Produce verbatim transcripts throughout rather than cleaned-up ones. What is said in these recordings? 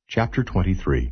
Chapter twenty-three.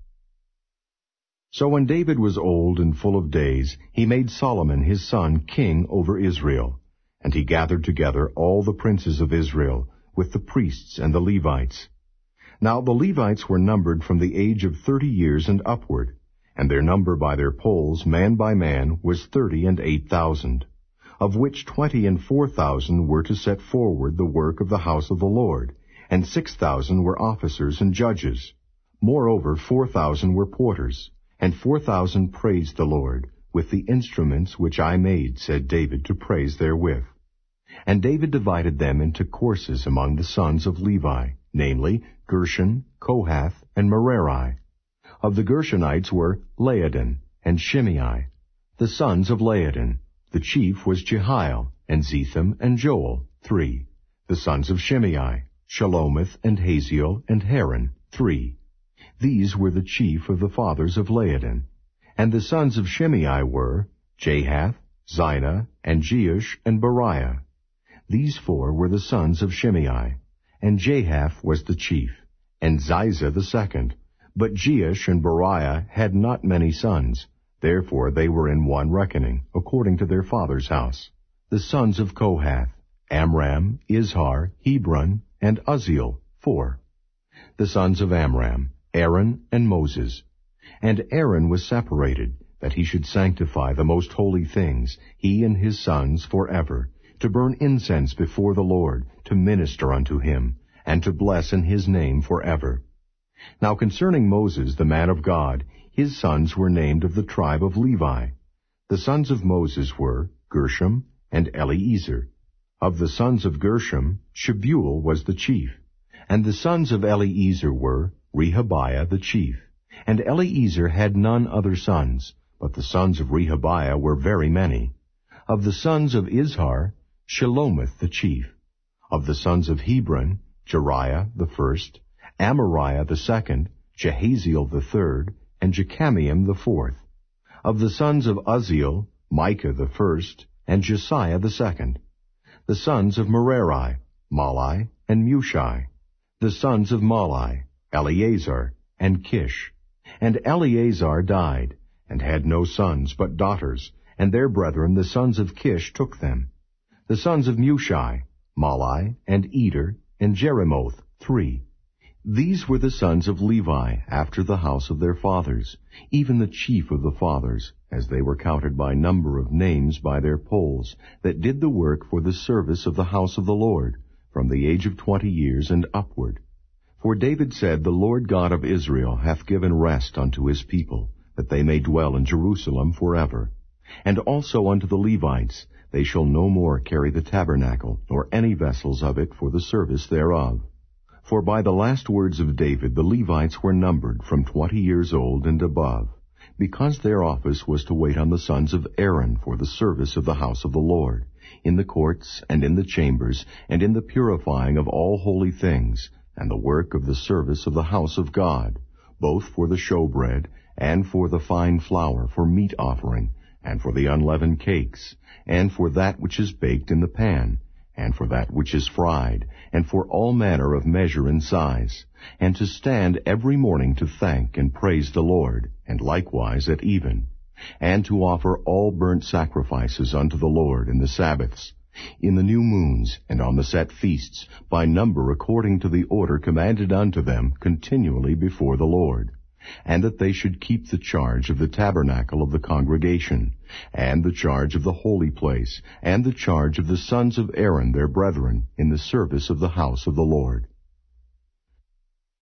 So when David was old and full of days, he made Solomon his son king over Israel. And he gathered together all the princes of Israel, with the priests and the Levites. Now the Levites were numbered from the age of thirty years and upward, and their number by their polls, man by man, was thirty and eight thousand, of which twenty and four thousand were to set forward the work of the house of the Lord, and six thousand were officers and judges. Moreover, four thousand were porters, and four thousand praised the Lord, with the instruments which I made, said David, to praise therewith. And David divided them into courses among the sons of Levi, namely, Gershon, Kohath, and Merari. Of the Gershonites were Laodin and Shimei. The sons of Laodin, the chief was Jehiel, and Zetham, and Joel, three. The sons of Shimei, Shalomith, and Haziel, and Haran, three. These were the chief of the fathers of Laodin. And the sons of Shimei were Jahath, Zina, and Jeush, and Beriah. These four were the sons of Shimei. And Jahath was the chief, and Ziza the second. But Jeush and Beriah had not many sons. Therefore they were in one reckoning, according to their father's house. The sons of Kohath, Amram, Izhar, Hebron, and Uzziel, four. The sons of Amram, Aaron and Moses. And Aaron was separated, that he should sanctify the most holy things, he and his sons forever, to burn incense before the Lord, to minister unto him, and to bless in his name forever. Now concerning Moses, the man of God, his sons were named of the tribe of Levi. The sons of Moses were Gershom and Eliezer. Of the sons of Gershom, Shebuel was the chief. And the sons of Eliezer were Rehabiah the chief. And Eliezer had none other sons, but the sons of Rehabiah were very many. Of the sons of Izhar, Shalomith the chief. Of the sons of Hebron, Jeriah the first, Amariah the second, Jehaziel the third, and Jekameam the fourth. Of the sons of Uzziel, Micah the first, and Josiah the second. The sons of Merari, Mahli, and Mushi. The sons of Mahli, Eleazar, and Kish. And Eleazar died, and had no sons but daughters, and their brethren the sons of Kish took them. The sons of Mushi, Mahli, and Eder, and Jeremoth, three. These were the sons of Levi, after the house of their fathers, even the chief of the fathers, as they were counted by number of names by their polls, that did the work for the service of the house of the Lord, from the age of twenty years and upward. For David said, The Lord God of Israel hath given rest unto his people, that they may dwell in Jerusalem forever. And also unto the Levites, they shall no more carry the tabernacle, nor any vessels of it for the service thereof. For by the last words of David the Levites were numbered from twenty years old and above, because their office was to wait on the sons of Aaron for the service of the house of the Lord, in the courts and in the chambers, and in the purifying of all holy things, and the work of the service of the house of God, both for the showbread, and for the fine flour for meat offering, and for the unleavened cakes, and for that which is baked in the pan, and for that which is fried, and for all manner of measure and size, and to stand every morning to thank and praise the Lord, and likewise at even, and to offer all burnt sacrifices unto the Lord in the Sabbaths, in the new moons, and on the set feasts, by number according to the order commanded unto them continually before the Lord, and that they should keep the charge of the tabernacle of the congregation, and the charge of the holy place, and the charge of the sons of Aaron their brethren, in the service of the house of the Lord.